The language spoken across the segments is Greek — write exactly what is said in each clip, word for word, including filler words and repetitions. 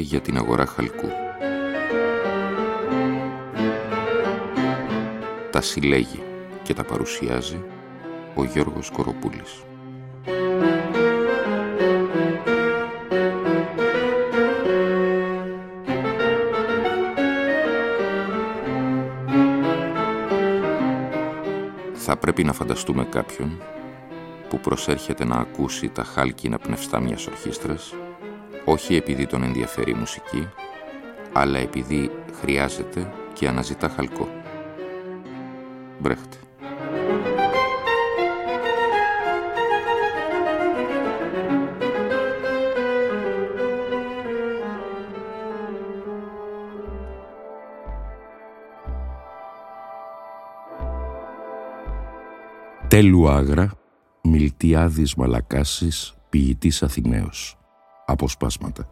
για την αγορά χαλκού. Τα συλλέγει και τα παρουσιάζει ο Γιώργος Κοροπούλης. Θα πρέπει να φανταστούμε κάποιον που προσέρχεται να ακούσει τα χάλκινα πνευστά μιας ορχήστρας, όχι επειδή τον ενδιαφέρει η μουσική, αλλά επειδή χρειάζεται και αναζητά χαλκό. Μπρέχτ. Τέλου Άγρα, Μιλτιάδης Μαλακάσης, ποιητής Αθηναίος. Αποσπάσματα.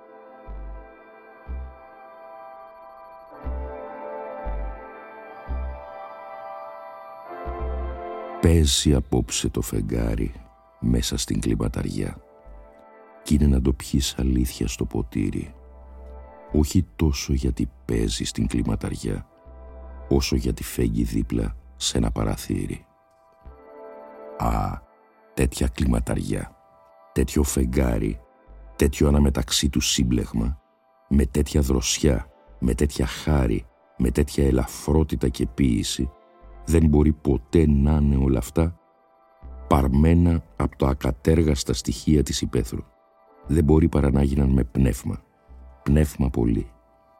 Παίζει απόψε το φεγγάρι μέσα στην κλιματαριά κι είναι να το πιείς αλήθεια στο ποτήρι, όχι τόσο γιατί παίζει στην κλιματαριά, όσο γιατί φέγγει δίπλα σε ένα παραθύρι. Α, τέτοια κλιματαριά, τέτοιο φεγγάρι, τέτοιο αναμεταξύ του σύμπλεγμα, με τέτοια δροσιά, με τέτοια χάρη, με τέτοια ελαφρότητα και ποίηση, δεν μπορεί ποτέ να είναι όλα αυτά παρμένα από τα ακατέργαστα στοιχεία της υπαίθρου. Δεν μπορεί παρά να γίναν με πνεύμα, πνεύμα πολύ.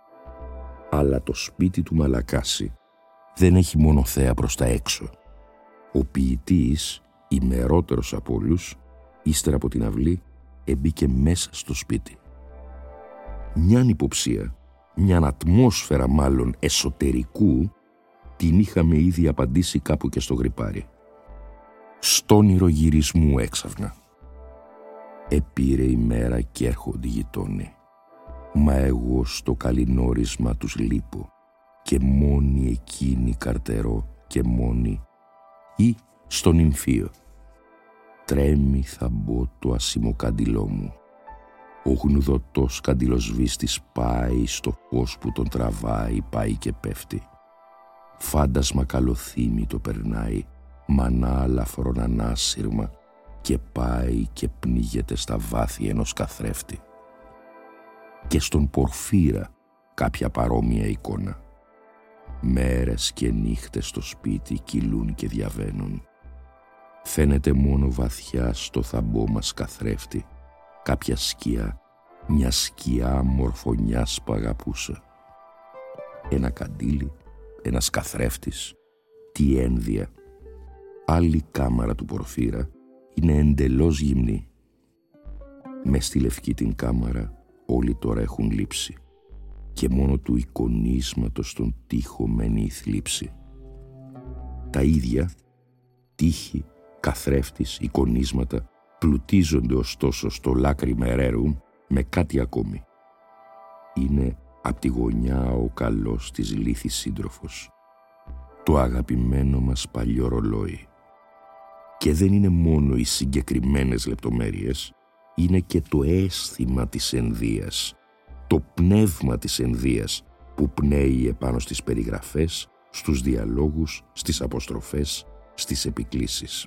Αλλά το σπίτι του Μαλακάση δεν έχει μόνο θέα προς τα έξω. Ο ποιητής, ημερότερος από όλους, ύστερα από την αυλή, εμπήκε μέσα στο σπίτι. Μιαν υποψία, μιαν ατμόσφαιρα μάλλον εσωτερικού, την είχαμε ήδη απαντήσει κάπου και στο γρυπάρι. Στ' όνειρο γυρισμού έξαφνα. Επήρε η μέρα κι έρχονται οι γειτόνοι. Μα εγώ στο καληνόρισμα τους λείπω και μόνη εκείνη καρτερώ και μόνη ή στον νυμφίο. Τρέμει θα μπω το ασημοκάντιλό μου. Ο γνουδωτός καντιλοσβήστης πάει στο φως που τον τραβάει, πάει και πέφτει. Φάντασμα καλοθύμη το περνάει, μανά λαφρόν ανάσυρμα και πάει και πνίγεται στα βάθη ενός καθρέφτη. Και στον Πορφύρα κάποια παρόμοια εικόνα. Μέρες και νύχτες στο σπίτι κυλούν και διαβαίνουν. Φαίνεται μόνο βαθιά στο θαμπό μας καθρέφτη κάποια σκιά, μια σκιά μορφωνιάς που αγαπούσα. Ένα καντήλι, ένας καθρέφτης, τι ένδια. Άλλη κάμαρα του Πορφύρα είναι εντελώς γυμνή. Μες στη λευκή την κάμαρα όλοι τώρα έχουν λείψει και μόνο του εικονίσματος στον τοίχο μένει η θλίψη. Τα ίδια, τείχη, καθρέφτης, εικονίσματα, πλουτίζονται ωστόσο στο λάκρυμα ρέρουμ με κάτι ακόμη. Είναι απ' τη γωνιά ο καλός της λύθης σύντροφος, το αγαπημένο μας παλιό ρολόι. Και δεν είναι μόνο οι συγκεκριμένες λεπτομέρειες, είναι και το αίσθημα της ενδίας, το πνεύμα της ενδίας που πνέει επάνω στις περιγραφές, στους διαλόγους, στις αποστροφές, στις επικλήσεις.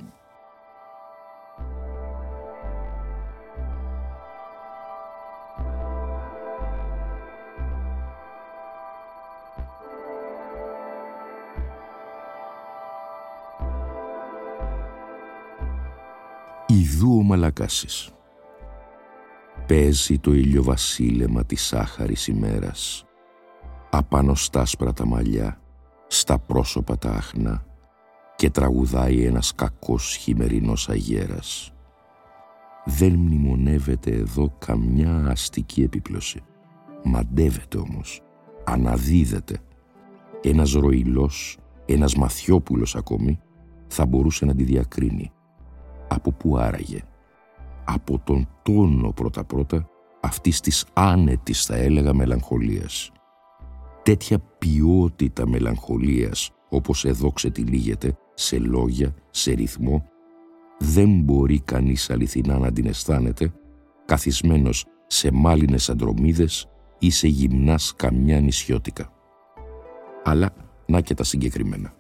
Ιδού ο Μαλακάσης. Παίζει το ηλιοβασίλεμα της σάχαρης ημέρας, απάνω στα άσπρα τα μαλλιά, στα πρόσωπα τα άχνα, και τραγουδάει ένας κακός χειμερινός αγέρας. Δεν μνημονεύεται εδώ καμιά αστική επίπλωση. Μαντεύεται όμως, αναδίδεται. Ένας ροηλός, ένας μαθιόπουλος ακόμη, θα μπορούσε να τη διακρίνει. Από πού άραγε? Από τον τόνο πρώτα-πρώτα αυτής της άνετης, θα έλεγα, μελαγχολίας. Τέτοια ποιότητα μελαγχολίας, όπως εδώ ξετυλίγεται, σε λόγια, σε ρυθμό, δεν μπορεί κανείς αληθινά να την αισθάνεται, καθισμένος σε μάλινες αντρομίδες ή σε γυμνά σκαμιά νησιώτικα. Αλλά να και τα συγκεκριμένα.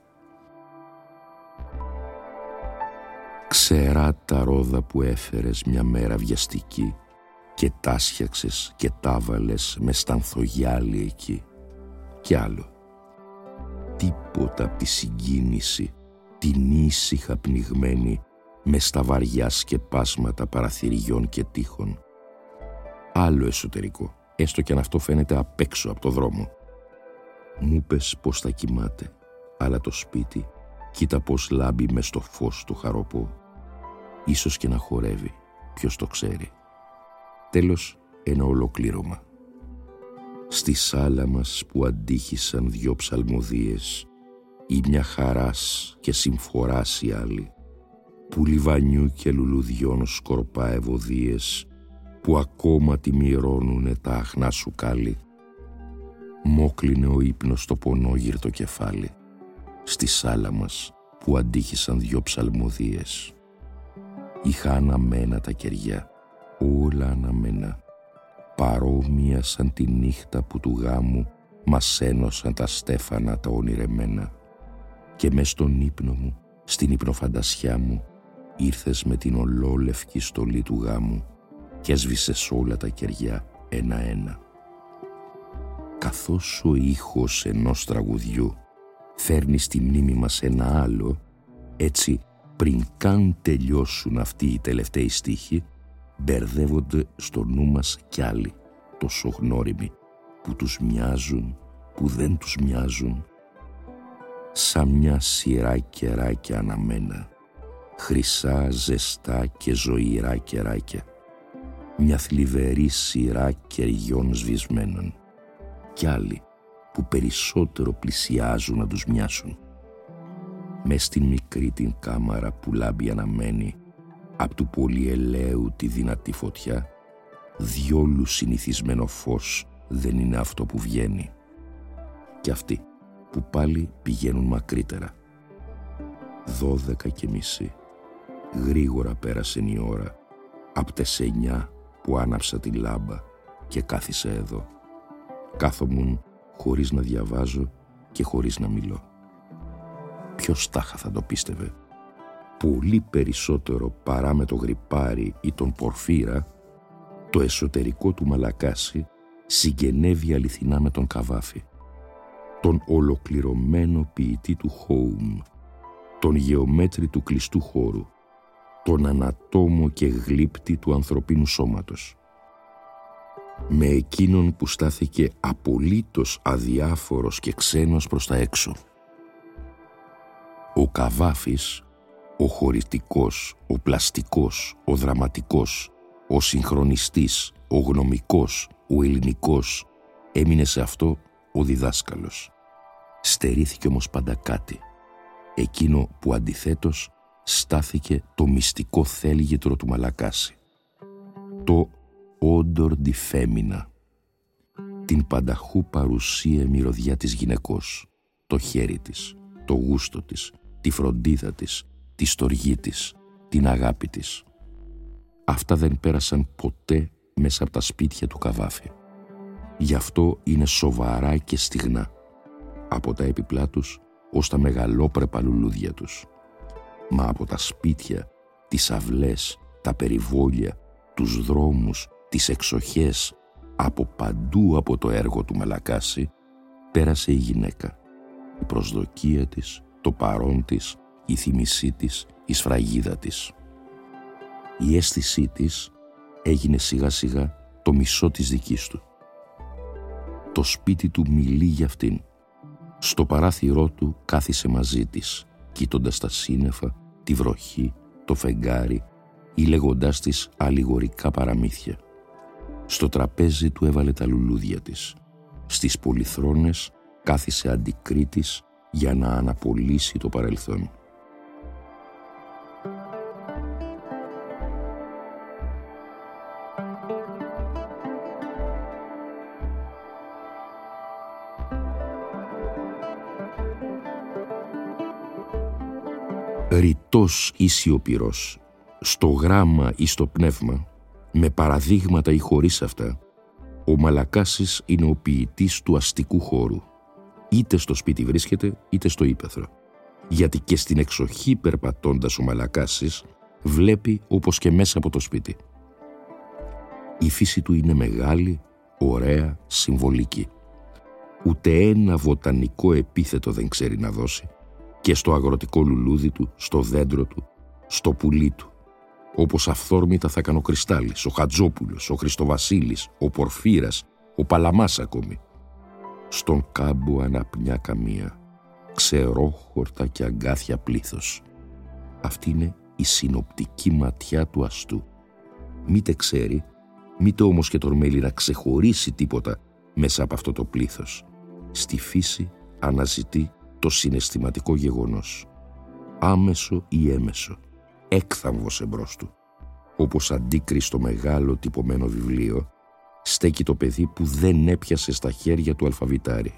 Ξερά τα ρόδα που έφερες μια μέρα βιαστική και τάσιαξες και τάβαλες με στανθογιάλι εκεί. Κι άλλο. Τίποτα απ' τη συγκίνηση, την ήσυχα πνιγμένη με στα βαριά σκεπάσματα παραθυριών και τείχων. Άλλο εσωτερικό, έστω κι αν αυτό φαίνεται απ' έξω από το δρόμο. Μου πες πως θα κοιμάται, αλλά το σπίτι κοίτα πως λάμπει μες στο φως του χαροπό. Ίσως και να χορεύει, ποιος το ξέρει. Τέλος, ένα ολοκλήρωμα. Στη σάλα μας που αντίχησαν δυο ψαλμοδίες, ή μια χαράς και συμφοράς η άλλη, που λιβανιού και λουλουδιών σκορπά ευωδίες, που ακόμα τη μυρώνουνε τα αχνά σου κάλλη. Μόκλινε ο ύπνος στο πονόγυρτο κεφάλι, στη σάλα μας που αντίχησαν δυο ψαλμοδίες. Είχα αναμένα τα κεριά, όλα αναμένα, παρόμοια σαν τη νύχτα που του γάμου μας ένωσαν τα στέφανα τα ονειρεμένα. Και μες στον ύπνο μου, στην ύπνοφαντασιά μου, ήρθες με την ολόλευκη στολή του γάμου και έσβησες όλα τα κεριά ένα-ένα. Καθώς ο ήχος ενός τραγουδιού φέρνει στη μνήμη μας ένα άλλο, έτσι πριν καν τελειώσουν αυτοί οι τελευταίοι στίχοι, μπερδεύονται στο νου μας κι άλλοι, τόσο γνώριμοι, που τους μοιάζουν, που δεν τους μοιάζουν. Σαν μια σειρά κεράκια αναμένα, χρυσά, ζεστά και ζωηρά κεράκια. Μια θλιβερή σειρά κεριών σβησμένων. Κι άλλοι που περισσότερο πλησιάζουν να τους μοιάσουν. Μες στην μικρή την κάμαρα που λάμπει αναμένη, απ' του πολυελαίου τη δυνατή φωτιά, διόλου συνηθισμένο φως δεν είναι αυτό που βγαίνει. Κι αυτοί που πάλι πηγαίνουν μακρύτερα. Δώδεκα και μισή. Γρήγορα πέρασε η ώρα, απ' τες εννιά που άναψα τη λάμπα και κάθισα εδώ. Κάθομουν χωρίς να διαβάζω και χωρίς να μιλώ. Ποιος τάχα θα το πίστευε? Πολύ περισσότερο παρά με το γρυπάρι ή τον Πορφύρα, το εσωτερικό του Μαλακάση συγγενεύει αληθινά με τον Καβάφη, τον ολοκληρωμένο ποιητή του home, τον γεωμέτρη του κλειστού χώρου, τον ανατόμο και γλύπτη του ανθρωπίνου σώματος. Με εκείνον που στάθηκε απολύτως αδιάφορος και ξένος προς τα έξω. Ο Καβάφης, ο χωρητικός, ο πλαστικός, ο δραματικός, ο συγχρονιστής, ο γνωμικός, ο ελληνικός, έμεινε σε αυτό ο διδάσκαλος. Στερήθηκε όμως πάντα κάτι, εκείνο που αντιθέτως στάθηκε το μυστικό θέλγητρο του Μαλακάση. Το όντορ ντι φέμινα, την πανταχού παρουσία μυρωδιά της γυναικός, το χέρι της, το γούστο της, τη φροντίδα της, τη στοργή της, την αγάπη της. Αυτά δεν πέρασαν ποτέ μέσα από τα σπίτια του Καβάφη. Γι' αυτό είναι σοβαρά και στιγνά, από τα έπιπλά τους ως τα μεγαλόπρεπα λουλούδια τους. Μα από τα σπίτια, τις αυλές, τα περιβόλια, τους δρόμους, τις εξοχές, από παντού από το έργο του Μαλακάση, πέρασε η γυναίκα. Η προσδοκία της, το παρόν της, η θύμησή της, η σφραγίδα της. Η αίσθησή της έγινε σιγά σιγά το μισό της δικής του. Το σπίτι του μιλεί για αυτήν. Στο παράθυρό του κάθισε μαζί της, κοίτοντας τα σύννεφα, τη βροχή, το φεγγάρι ή λέγοντάς της αλληγορικά παραμύθια. Στο τραπέζι του έβαλε τα λουλούδια της. Στις πολυθρόνες κάθισε αντικρίτης για να αναπολύσει το παρελθόν. Ρητός ή σιωπηρός, στο γράμμα ή στο πνεύμα, Με παραδείγματα ή χωρίς αυτά, ο Μαλακάσης είναι ο ποιητής του αστικού χώρου. Είτε στο σπίτι βρίσκεται, είτε στο ύπαιθρο. Γιατί και στην εξοχή περπατώντας ο Μαλακάσης βλέπει όπως και μέσα από το σπίτι. Η φύση του είναι μεγάλη, ωραία, συμβολική. Ούτε ένα βοτανικό επίθετο δεν ξέρει να δώσει, και στο αγροτικό λουλούδι του, στο δέντρο του, στο πουλί του. Όπως αυθόρμητα θα έκανε ο Κρυστάλλης, ο Χατζόπουλος, ο Χριστοβασίλης, ο Πορφύρας, ο Παλαμάς ακόμη. Στον κάμπο αναπνιά καμία, ξερόχορτα και αγκάθια πλήθος. Αυτή είναι η συνοπτική ματιά του αστού. Μήτε ξέρει, μήτε όμως και τορμέλει να ξεχωρίσει τίποτα μέσα από αυτό το πλήθος. Στη φύση αναζητεί το συναισθηματικό γεγονός. Άμεσο ή έμεσο, έκθαμβος εμπρός του. Όπως αντίκριστο μεγάλο τυπωμένο βιβλίο, στέκει το παιδί που δεν έπιασε στα χέρια του αλφαβητάρι.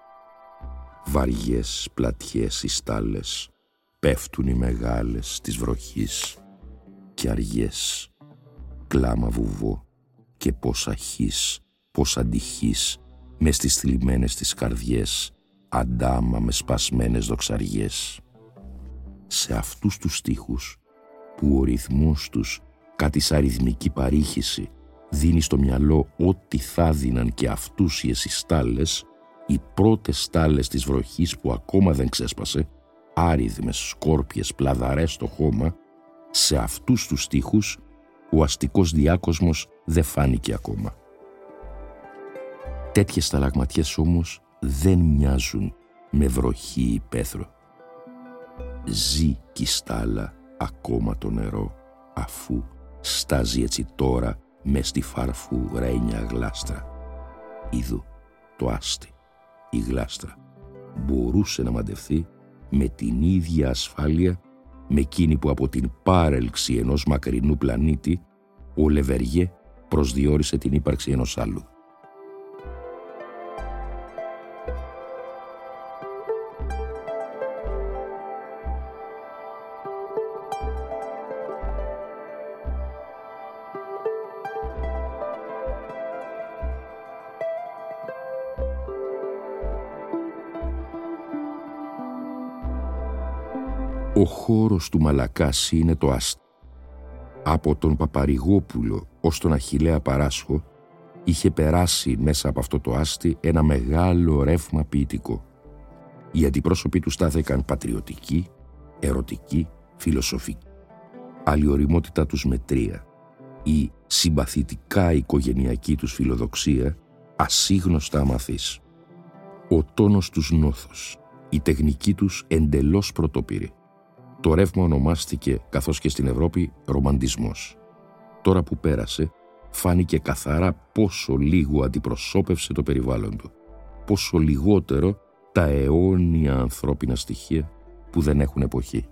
Βαριές πλατιές οι στάλες, πέφτουν οι μεγάλες της βροχής και αργές. Κλάμα βουβό και πώς αχής, πώς αντυχής, μες στις θλιμμένες τις καρδιές, αντάμα με σπασμένες δοξαριές. Σε αυτούς τους στίχους, που ο ρυθμός τους, κάτι σαν ρυθμική παρήχηση, δίνει στο μυαλό ό,τι θα δίναν και αυτούσιες οι στάλες, οι πρώτες στάλες της βροχής που ακόμα δεν ξέσπασε, άριδμες, σκόρπιες, πλαδαρές στο χώμα, σε αυτούς τους στίχους ο αστικός διάκοσμος δεν φάνηκε ακόμα. Τέτοιες σταλαγματιές όμως δεν μοιάζουν με βροχή ή πέθρο. Ζει κι η στάλα ακόμα το νερό, αφού στάζει έτσι τώρα μες στη φάρφου ρένια γλάστρα. Είδου το άστι, η γλάστρα, μπορούσε να μαντευθεί με την ίδια ασφάλεια με εκείνη που από την πάρελξη ενός μακρινού πλανήτη ο Λεβεριέ προσδιορίσε την ύπαρξη ενός άλλου. Ο χώρος του Μαλακάση είναι το άστι. Από τον Παπαρηγόπουλο ως τον Αχιλλέα Παράσχο είχε περάσει μέσα από αυτό το άστι ένα μεγάλο ρεύμα ποιητικό. Οι αντιπρόσωποι του στάθηκαν πατριωτικοί, ερωτικοί, φιλοσοφικοί. Άλλη ωριμότητα τους μετρία, η συμπαθητικά οικογενειακή τους φιλοδοξία, ασύγνωστα αμαθής. Ο τόνος τους νόθος, η τεχνική τους εντελώς πρωτοπήρη. Το ρεύμα ονομάστηκε, καθώς και στην Ευρώπη, ρομαντισμός. Τώρα που πέρασε, φάνηκε καθαρά πόσο λίγο αντιπροσώπευσε το περιβάλλον του, πόσο λιγότερο τα αιώνια ανθρώπινα στοιχεία που δεν έχουν εποχή.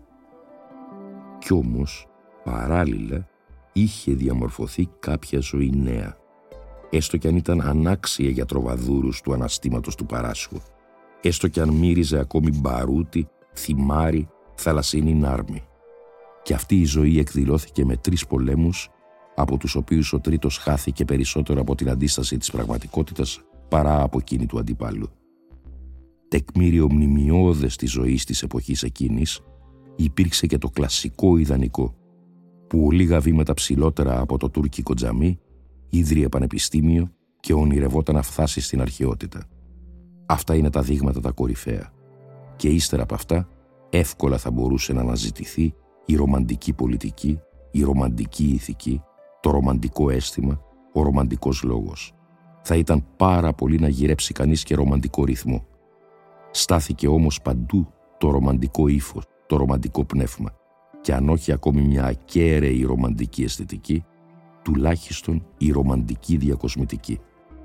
Κι όμως, παράλληλα, είχε διαμορφωθεί κάποια ζωή νέα, έστω κι αν ήταν ανάξια για τροβαδούρους του αναστήματος του Παράσχου, έστω κι αν μύριζε ακόμη μπαρούτι, θυμάρι, θαλασσινή νάρμη. Και αυτή η ζωή εκδηλώθηκε με τρεις πολέμους, από τους οποίους ο τρίτος χάθηκε περισσότερο από την αντίσταση της πραγματικότητας παρά από εκείνη του αντιπάλου. Τεκμήριο μνημειώδες της ζωής της εποχής εκείνης υπήρξε και το κλασικό ιδανικό, που λίγα βήματα ψηλότερα από το τουρκικό τζαμί ίδρυε πανεπιστήμιο και ονειρευόταν να φτάσει στην αρχαιότητα. Αυτά είναι τα δείγματα τα κορυφαία. Και ύστερα από αυτά εύκολα θα μπορούσε να αναζητηθεί η ρομαντική πολιτική, η ρομαντική ηθική, το ρομαντικό αίσθημα, ο ρομαντικός λόγος. Θα ήταν πάρα πολύ να γυρέψει κανείς και ρομαντικό ρυθμό. Στάθηκε όμως παντού το ρομαντικό ύφος, το ρομαντικό πνεύμα, και αν όχι ακόμη μια ακέραιη ρομαντική αισθητική, τουλάχιστον η ρομαντική διακοσμητική.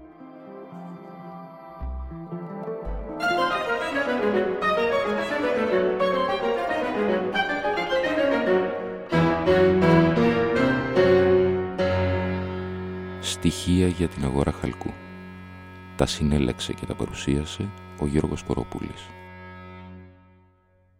Στοιχεία για την αγορά χαλκού. Τα συνέλεξε και τα παρουσίασε ο Γιώργος Κοροπούλης.